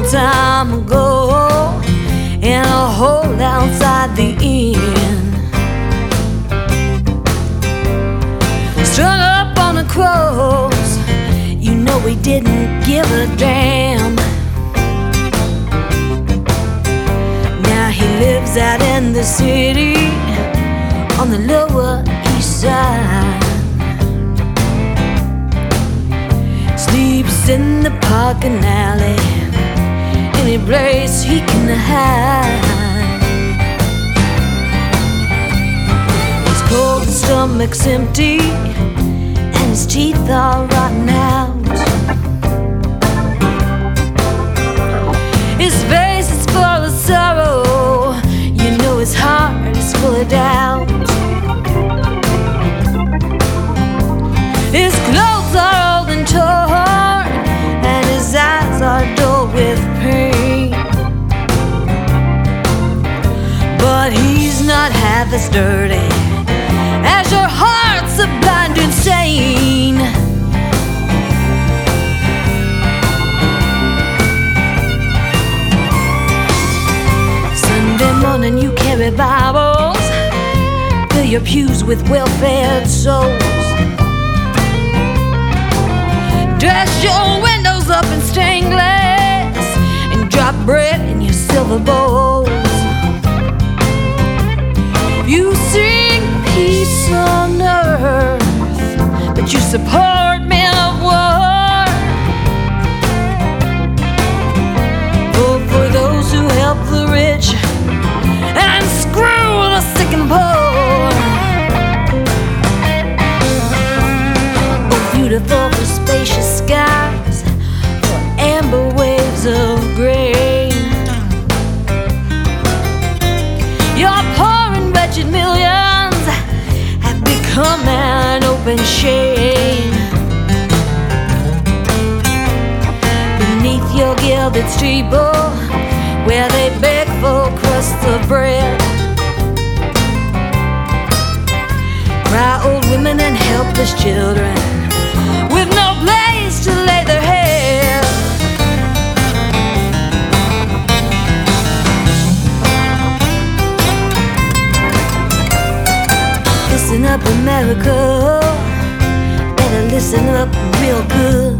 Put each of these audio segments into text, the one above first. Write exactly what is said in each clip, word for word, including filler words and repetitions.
time ago in a hole outside the inn, strung up on a cross. You know he didn't give a damn. Now he lives out in the city on the Lower East Side, sleeps in the parking alley, any place he can hide. His cold stomach's empty and his teeth are rotten out. His face is full of sorrow, you know his heart is full of doubt. His clothes are old and torn, and his eyes are dull with pain. But he's not half as dirty as your heart's a blind insane. Sunday morning you carry Bibles, fill your pews with well-fed souls, dress your windows up in stained glass, and drop bread in your silver bowls. You sing peace on earth, but you support men of war. Oh, for those who help the rich and screw the sick and poor. Oh, beautiful for spacious skies, for amber waves of grain. Your poor and wretched millions have become an open shame. Beneath your gilded steeple, where they beg for crusts of bread, cry old women and helpless children with no place to lay their head. Listen up, America, better listen up real good.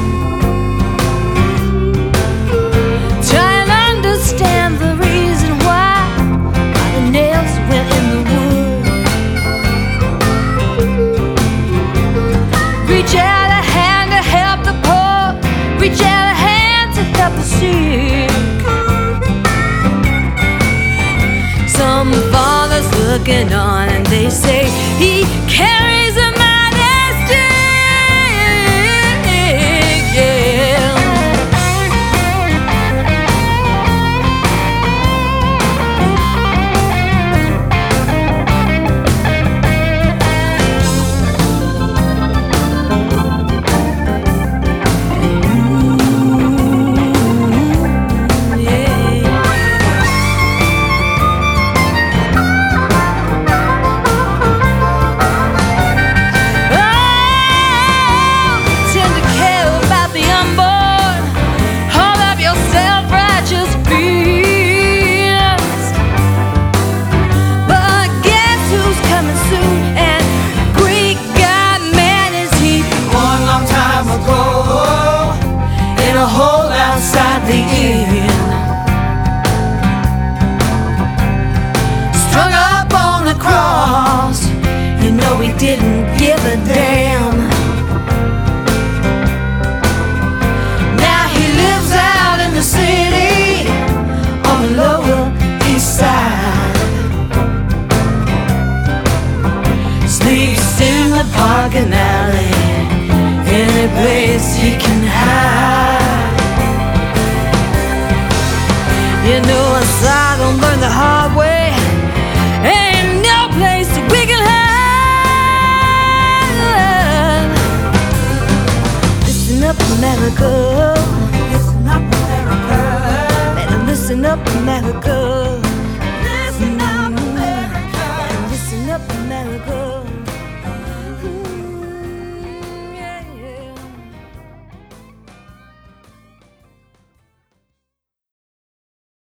Try and understand the reason why, why the nails went in the wood. Reach out a hand to help the poor, reach out a hand to help the sick. Some fathers looking on and they say he carries a mighty stick, yeah. Strung up on the cross, you know he didn't give a damn.